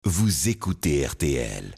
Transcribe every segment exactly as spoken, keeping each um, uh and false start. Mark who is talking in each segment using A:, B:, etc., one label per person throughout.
A: Vous écoutez R T L.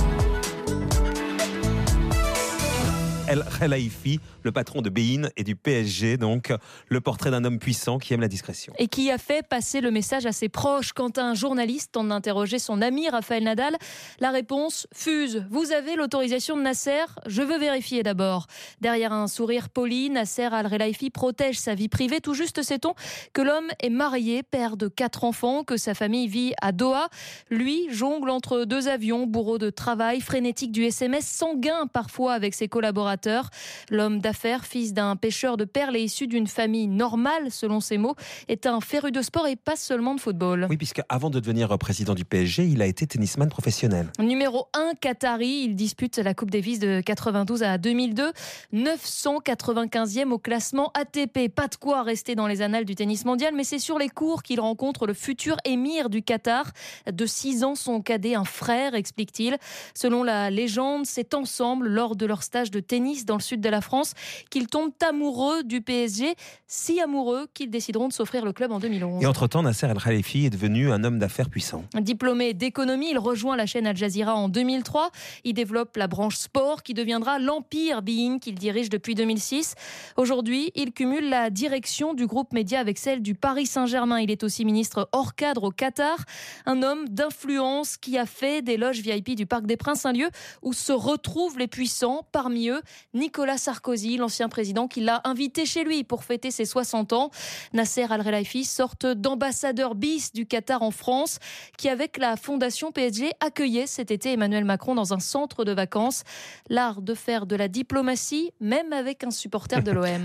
B: El Khelaifi, le patron de Bein et du P S G, donc le portrait d'un homme puissant qui aime la discrétion.
C: Et qui a fait passer le message à ses proches quand un journaliste tente d'interroger son ami Rafael Nadal. La réponse fuse. Vous avez l'autorisation de Nasser ? Je veux vérifier d'abord. Derrière un sourire poli, Nasser Al Khelaifi protège sa vie privée. Tout juste sait-on que l'homme est marié, père de quatre enfants, que sa famille vit à Doha. Lui jongle entre deux avions, bourreau de travail, frénétique du S M S, sanguin parfois avec ses collaborateurs. L'homme d'affaires, fils d'un pêcheur de perles et issu d'une famille normale, selon ses mots, est un féru de sport et pas seulement de football.
B: Oui, puisque avant de devenir président du P S G, il a été tennisman professionnel.
C: Numéro un Qatari, il dispute la Coupe Davis de quatre-vingt-douze à deux mille deux, neuf cent quatre-vingt-quinzième au classement A T P. Pas de quoi rester dans les annales du tennis mondial, mais c'est sur les cours qu'il rencontre le futur émir du Qatar. De six ans, son cadet, un frère, explique-t-il. Selon la légende, c'est ensemble, lors de leur stage de tennis dans le sud de la France, qu'ils tombent amoureux du P S G, si amoureux qu'ils décideront de s'offrir le club en deux mille onze.
B: Et entre-temps, Nasser Al Khelaifi est devenu un homme d'affaires puissant.
C: Diplômé d'économie, il rejoint la chaîne Al Jazeera en deux mille trois. Il développe la branche sport qui deviendra l'empire Bein qu'il dirige depuis deux mille six. Aujourd'hui, il cumule la direction du groupe média avec celle du Paris Saint-Germain. Il est aussi ministre hors cadre au Qatar. Un homme d'influence qui a fait des loges V I P du Parc des Princes un lieu où se retrouvent les puissants. Parmi eux, Nicolas Sarkozy, l'ancien président, qui l'a invité chez lui pour fêter ses soixante ans. Nasser Al Khelaifi, sorte d'ambassadeur bis du Qatar en France, qui avec la fondation P S G accueillait cet été Emmanuel Macron dans un centre de vacances. L'art de faire de la diplomatie, même avec un supporter de l'O M.